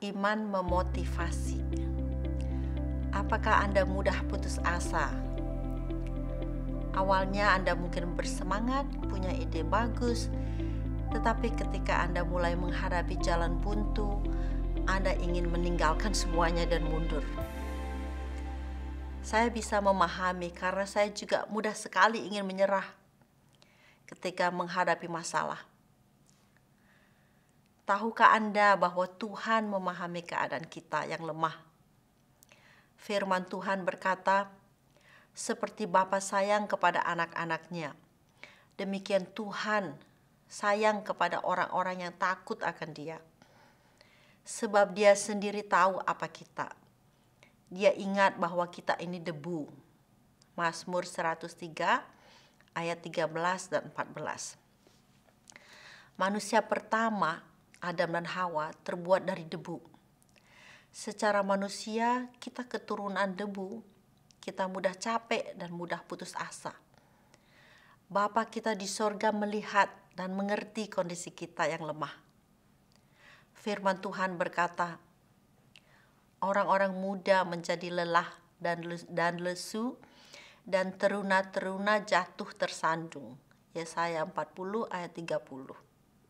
Iman memotivasi. Apakah Anda mudah putus asa? Awalnya Anda mungkin bersemangat, punya ide bagus, tetapi ketika Anda mulai menghadapi jalan buntu, Anda ingin meninggalkan semuanya dan mundur. Saya bisa memahami karena saya juga mudah sekali ingin menyerah ketika menghadapi masalah. Tahukah Anda bahwa Tuhan memahami keadaan kita yang lemah? Firman Tuhan berkata, seperti Bapa sayang kepada anak-anaknya, demikian Tuhan sayang kepada orang-orang yang takut akan Dia. Sebab Dia sendiri tahu apa kita. Dia ingat bahwa kita ini debu. Mazmur 103 ayat 13 dan 14. Manusia pertama, Adam dan Hawa, terbuat dari debu. Secara manusia, kita keturunan debu. Kita mudah capek dan mudah putus asa. Bapa kita di sorga melihat dan mengerti kondisi kita yang lemah. Firman Tuhan berkata, orang-orang muda menjadi lelah dan lesu, dan teruna-teruna jatuh tersandung. Yesaya 40 ayat 30.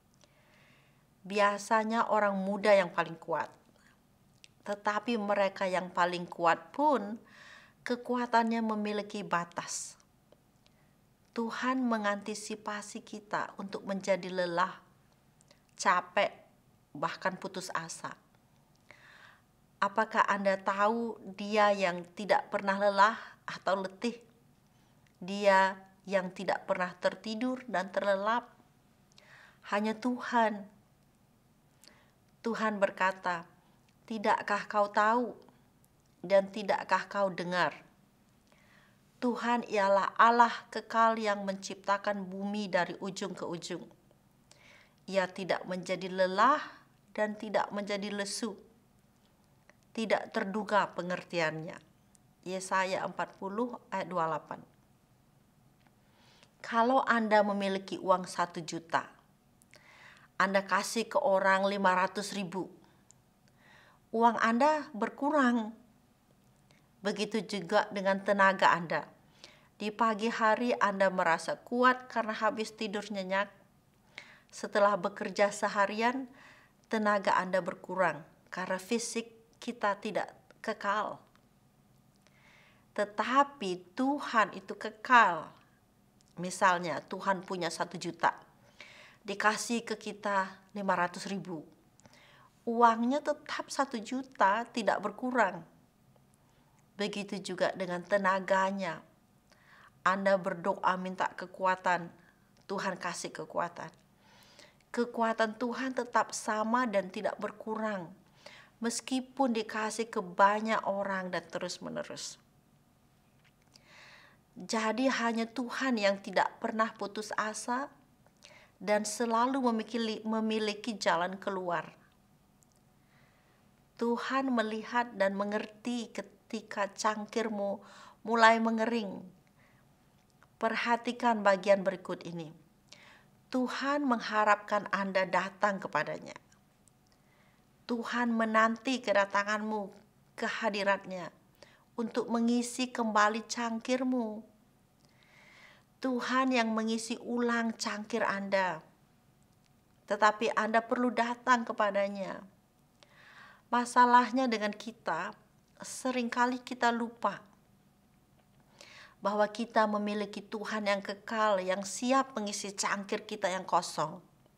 Biasanya orang muda yang paling kuat. Tetapi mereka yang paling kuat pun kekuatannya memiliki batas. Tuhan mengantisipasi kita untuk menjadi lelah, capek, bahkan putus asa. Apakah Anda tahu Dia yang tidak pernah lelah atau letih? Dia yang tidak pernah tertidur dan terlelap? Hanya Tuhan. Tuhan berkata, tidakkah kau tahu dan tidakkah kau dengar? Tuhan ialah Allah kekal yang menciptakan bumi dari ujung ke ujung. Ia tidak menjadi lelah dan tidak menjadi lesu. Tidak terduga pengertiannya. Yesaya 40 ayat 28. Kalau Anda memiliki uang 1 juta, Anda kasih ke orang 500.000. Uang Anda berkurang. Begitu juga dengan tenaga Anda. Di pagi hari Anda merasa kuat karena habis tidur nyenyak. Setelah bekerja seharian, tenaga Anda berkurang karena fisik kita tidak kekal. Tetapi Tuhan itu kekal. Misalnya Tuhan punya 1 juta. Dikasih ke kita 500.000. Uangnya tetap 1 juta, tidak berkurang. Begitu juga dengan tenaganya. Anda berdoa minta kekuatan, Tuhan kasih kekuatan. Kekuatan Tuhan tetap sama dan tidak berkurang, meskipun dikasih ke banyak orang dan terus-menerus. Jadi hanya Tuhan yang tidak pernah putus asa dan selalu memiliki jalan keluar. Tuhan melihat dan mengerti ketika cangkirmu mulai mengering. Perhatikan bagian berikut ini. Tuhan mengharapkan Anda datang kepadanya. Tuhan menanti kedatanganmu ke hadiratnya untuk mengisi kembali cangkirmu. Tuhan yang mengisi ulang cangkir Anda. Tetapi Anda perlu datang kepadanya. Masalahnya dengan kita, seringkali kita lupa bahwa kita memiliki Tuhan yang kekal, yang siap mengisi cangkir kita yang kosong.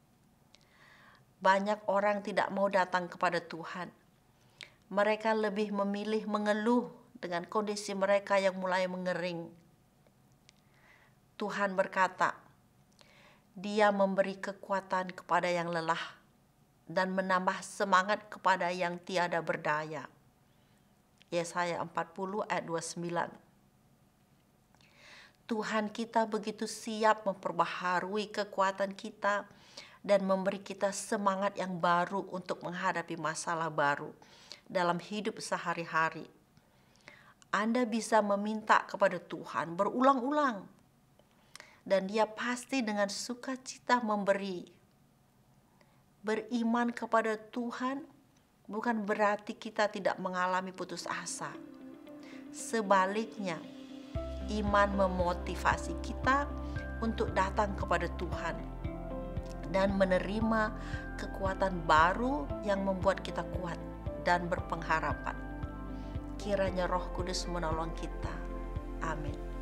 Banyak orang tidak mau datang kepada Tuhan. Mereka lebih memilih mengeluh dengan kondisi mereka yang mulai mengering. Tuhan berkata, Dia memberi kekuatan kepada yang lelah dan menambah semangat kepada yang tiada berdaya. Yesaya 40 ayat 29. Tuhan kita begitu siap memperbaharui kekuatan kita dan memberi kita semangat yang baru untuk menghadapi masalah baru dalam hidup sehari-hari. Anda bisa meminta kepada Tuhan berulang-ulang, dan Dia pasti dengan sukacita memberi. Beriman kepada Tuhan bukan berarti kita tidak mengalami putus asa. Sebaliknya, iman memotivasi kita untuk datang kepada Tuhan dan menerima kekuatan baru yang membuat kita kuat dan berpengharapan. Kiranya Roh Kudus menolong kita. Amin.